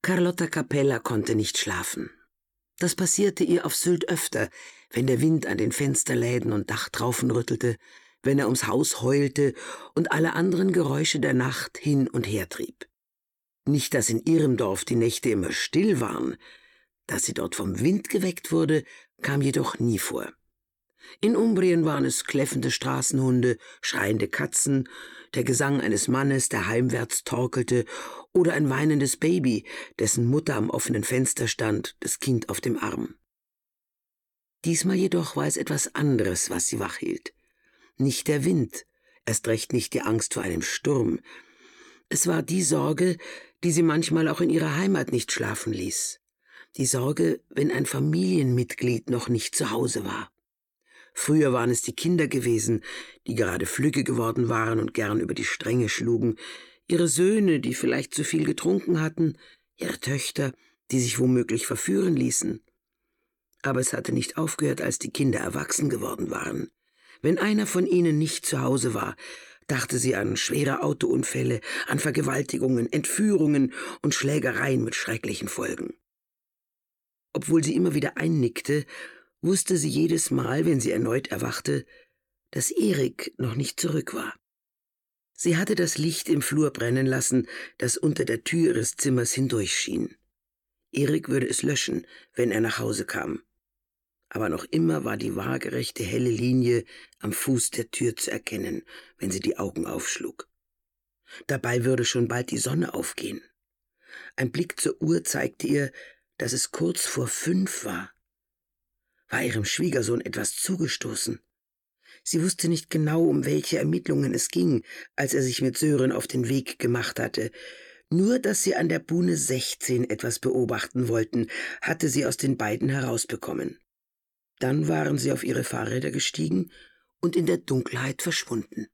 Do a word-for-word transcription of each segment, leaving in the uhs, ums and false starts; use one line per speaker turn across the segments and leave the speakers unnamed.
Carlotta Capella konnte nicht schlafen. Das passierte ihr auf Sylt öfter, wenn der Wind an den Fensterläden und Dachtraufen rüttelte, wenn er ums Haus heulte und alle anderen Geräusche der Nacht hin und her trieb. Nicht, dass in ihrem Dorf die Nächte immer still waren. Dass sie dort vom Wind geweckt wurde, kam jedoch nie vor. In Umbrien waren es kläffende Straßenhunde, schreiende Katzen, der Gesang eines Mannes, der heimwärts torkelte, oder ein weinendes Baby, dessen Mutter am offenen Fenster stand, das Kind auf dem Arm. Diesmal jedoch war es etwas anderes, was sie wach hielt. Nicht der Wind, erst recht nicht die Angst vor einem Sturm. Es war die Sorge, die sie manchmal auch in ihrer Heimat nicht schlafen ließ. Die Sorge, wenn ein Familienmitglied noch nicht zu Hause war. Früher waren es die Kinder gewesen, die gerade flügge geworden waren und gern über die Stränge schlugen, ihre Söhne, die vielleicht zu viel getrunken hatten, ihre Töchter, die sich womöglich verführen ließen. Aber es hatte nicht aufgehört, als die Kinder erwachsen geworden waren. Wenn einer von ihnen nicht zu Hause war, dachte sie an schwere Autounfälle, an Vergewaltigungen, Entführungen und Schlägereien mit schrecklichen Folgen. Obwohl sie immer wieder einnickte, wusste sie jedes Mal, wenn sie erneut erwachte, dass Erik noch nicht zurück war. Sie hatte das Licht im Flur brennen lassen, das unter der Tür ihres Zimmers hindurchschien. Erik würde es löschen, wenn er nach Hause kam. Aber noch immer war die waagerechte helle Linie am Fuß der Tür zu erkennen, wenn sie die Augen aufschlug. Dabei würde schon bald die Sonne aufgehen. Ein Blick zur Uhr zeigte ihr, dass es kurz vor fünf war. War ihrem Schwiegersohn etwas zugestoßen? Sie wusste nicht genau, um welche Ermittlungen es ging, als er sich mit Sören auf den Weg gemacht hatte. Nur, dass sie an der Buhne sechzehn etwas beobachten wollten, hatte sie aus den beiden herausbekommen. Dann waren sie auf ihre Fahrräder gestiegen und in der Dunkelheit verschwunden.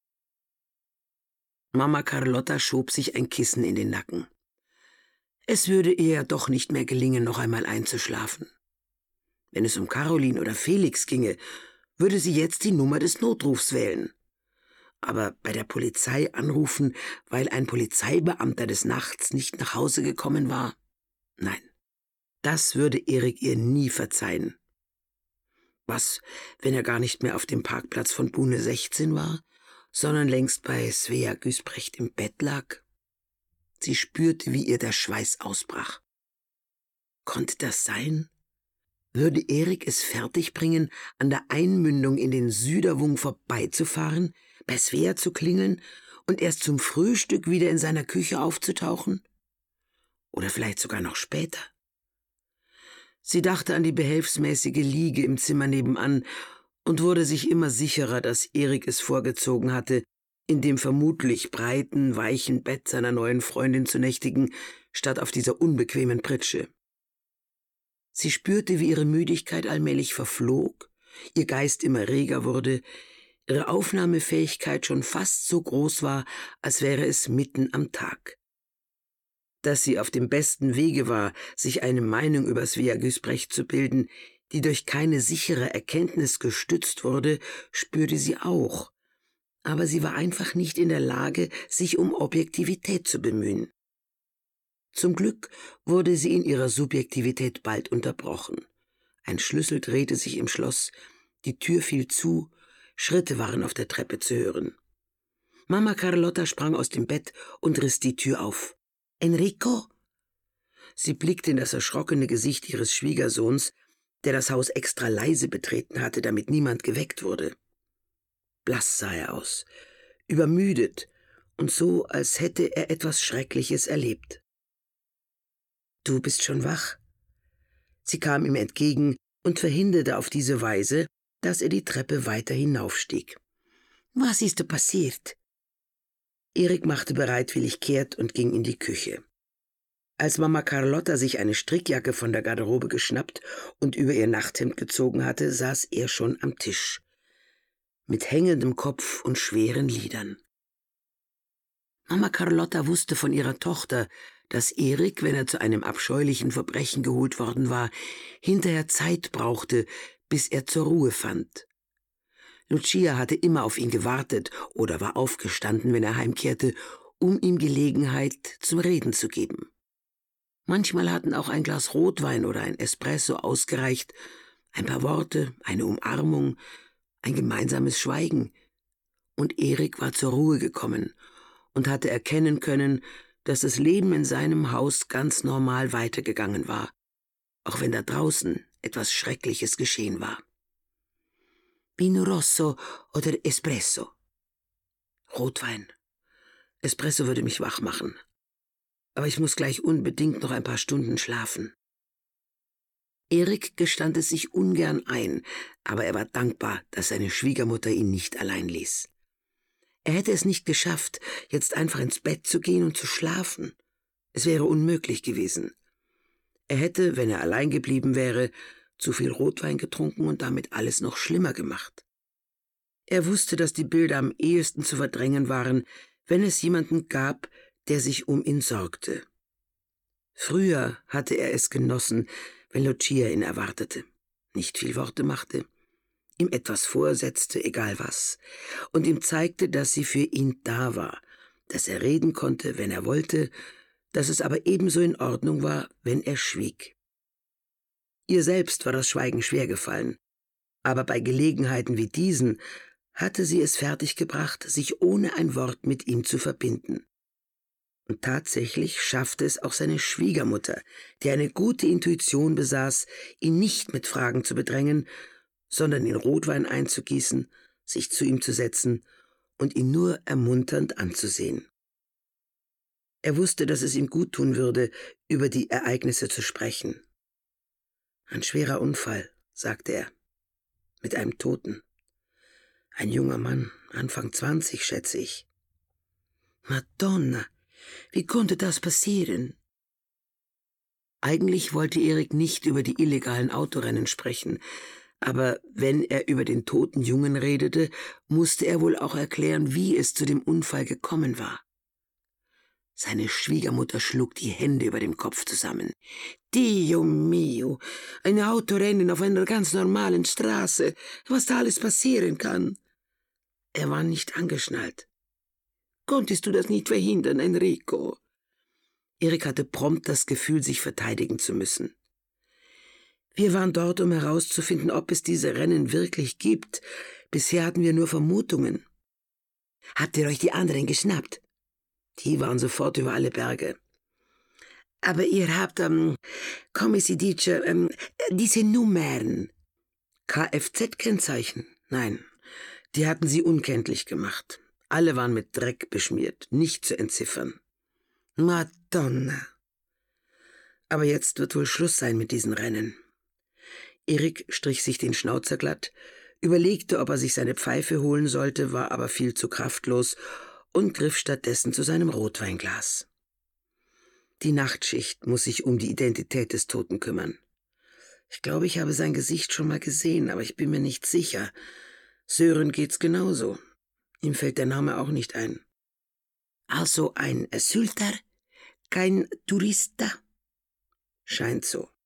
Mama Carlotta schob sich ein Kissen in den Nacken. Es würde ihr ja doch nicht mehr gelingen, noch einmal einzuschlafen. Wenn es um Caroline oder Felix ginge, würde sie jetzt die Nummer des Notrufs wählen. Aber bei der Polizei anrufen, weil ein Polizeibeamter des Nachts nicht nach Hause gekommen war? Nein, das würde Erik ihr nie verzeihen. Was, wenn er gar nicht mehr auf dem Parkplatz von Buhne sechzehn war, sondern längst bei Svea Güsprecht im Bett lag? Sie spürte, wie ihr der Schweiß ausbrach. Konnte das sein? Würde Erik es fertigbringen, an der Einmündung in den Süderwung vorbeizufahren, bei Svea zu klingeln und erst zum Frühstück wieder in seiner Küche aufzutauchen? Oder vielleicht sogar noch später? Sie dachte an die behelfsmäßige Liege im Zimmer nebenan und wurde sich immer sicherer, dass Erik es vorgezogen hatte, in dem vermutlich breiten, weichen Bett seiner neuen Freundin zu nächtigen, statt auf dieser unbequemen Pritsche. Sie spürte, wie ihre Müdigkeit allmählich verflog, ihr Geist immer reger wurde, ihre Aufnahmefähigkeit schon fast so groß war, als wäre es mitten am Tag. Dass sie auf dem besten Wege war, sich eine Meinung über Svea Güsprecht zu bilden, die durch keine sichere Erkenntnis gestützt wurde, spürte sie auch. Aber sie war einfach nicht in der Lage, sich um Objektivität zu bemühen. Zum Glück wurde sie in ihrer Subjektivität bald unterbrochen. Ein Schlüssel drehte sich im Schloss, die Tür fiel zu, Schritte waren auf der Treppe zu hören. Mama Carlotta sprang aus dem Bett und riss die Tür auf. »Enrico?« Sie blickte in das erschrockene Gesicht ihres Schwiegersohns, der das Haus extra leise betreten hatte, damit niemand geweckt wurde. Blass sah er aus, übermüdet und so, als hätte er etwas Schreckliches erlebt. »Du bist schon wach?« Sie kam ihm entgegen und verhinderte auf diese Weise, dass er die Treppe weiter hinaufstieg. »Was ist passiert?« Erik machte bereitwillig kehrt und ging in die Küche. Als Mama Carlotta sich eine Strickjacke von der Garderobe geschnappt und über ihr Nachthemd gezogen hatte, saß er schon am Tisch, mit hängendem Kopf und schweren Lidern. Mama Carlotta wusste von ihrer Tochter, dass Erik, wenn er zu einem abscheulichen Verbrechen geholt worden war, hinterher Zeit brauchte, bis er zur Ruhe fand. Lucia hatte immer auf ihn gewartet oder war aufgestanden, wenn er heimkehrte, um ihm Gelegenheit zum Reden zu geben. Manchmal hatten auch ein Glas Rotwein oder ein Espresso ausgereicht, ein paar Worte, eine Umarmung, ein gemeinsames Schweigen. Und Erik war zur Ruhe gekommen und hatte erkennen können, dass das Leben in seinem Haus ganz normal weitergegangen war, auch wenn da draußen etwas Schreckliches geschehen war. Vino Rosso oder Espresso? Rotwein. Espresso würde mich wach machen. Aber ich muss gleich unbedingt noch ein paar Stunden schlafen. Erik gestand es sich ungern ein, aber er war dankbar, dass seine Schwiegermutter ihn nicht allein ließ. Er hätte es nicht geschafft, jetzt einfach ins Bett zu gehen und zu schlafen. Es wäre unmöglich gewesen. Er hätte, wenn er allein geblieben wäre, zu viel Rotwein getrunken und damit alles noch schlimmer gemacht. Er wusste, dass die Bilder am ehesten zu verdrängen waren, wenn es jemanden gab, der sich um ihn sorgte. Früher hatte er es genossen, wenn Lucia ihn erwartete, nicht viel Worte machte, ihm etwas vorsetzte, egal was, und ihm zeigte, dass sie für ihn da war, dass er reden konnte, wenn er wollte, dass es aber ebenso in Ordnung war, wenn er schwieg. Ihr selbst war das Schweigen schwer gefallen, aber bei Gelegenheiten wie diesen hatte sie es fertiggebracht, sich ohne ein Wort mit ihm zu verbinden. Und tatsächlich schaffte es auch seine Schwiegermutter, die eine gute Intuition besaß, ihn nicht mit Fragen zu bedrängen, sondern in Rotwein einzugießen, sich zu ihm zu setzen und ihn nur ermunternd anzusehen. Er wusste, dass es ihm gut tun würde, über die Ereignisse zu sprechen. »Ein schwerer Unfall«, sagte er, »mit einem Toten. Ein junger Mann, Anfang zwanzig, schätze ich.« »Madonna, wie konnte das passieren?« Eigentlich wollte Erik nicht über die illegalen Autorennen sprechen, aber wenn er über den toten Jungen redete, musste er wohl auch erklären, wie es zu dem Unfall gekommen war. Seine Schwiegermutter schlug die Hände über dem Kopf zusammen. »Dio mio, ein Autorennen auf einer ganz normalen Straße, was da alles passieren kann!« Er war nicht angeschnallt. »Konntest du das nicht verhindern, Enrico?« Erik hatte prompt das Gefühl, sich verteidigen zu müssen. »Wir waren dort, um herauszufinden, ob es diese Rennen wirklich gibt. Bisher hatten wir nur Vermutungen.« »Habt ihr euch die anderen geschnappt?« Die waren sofort über alle Berge. »Aber ihr habt, ähm, come si dice, ähm, diese Nummern.« K F Z-Kennzeichen? Nein, die hatten sie unkenntlich gemacht. Alle waren mit Dreck beschmiert, nicht zu entziffern. Madonna! Aber jetzt wird wohl Schluss sein mit diesen Rennen. Erik strich sich den Schnauzer glatt, überlegte, ob er sich seine Pfeife holen sollte, war aber viel zu kraftlos und griff stattdessen zu seinem Rotweinglas. Die Nachtschicht muss sich um die Identität des Toten kümmern. Ich glaube, ich habe sein Gesicht schon mal gesehen, aber ich bin mir nicht sicher. Sören geht's genauso. Ihm fällt der Name auch nicht ein. Also ein Sylter, kein Tourista? Scheint so.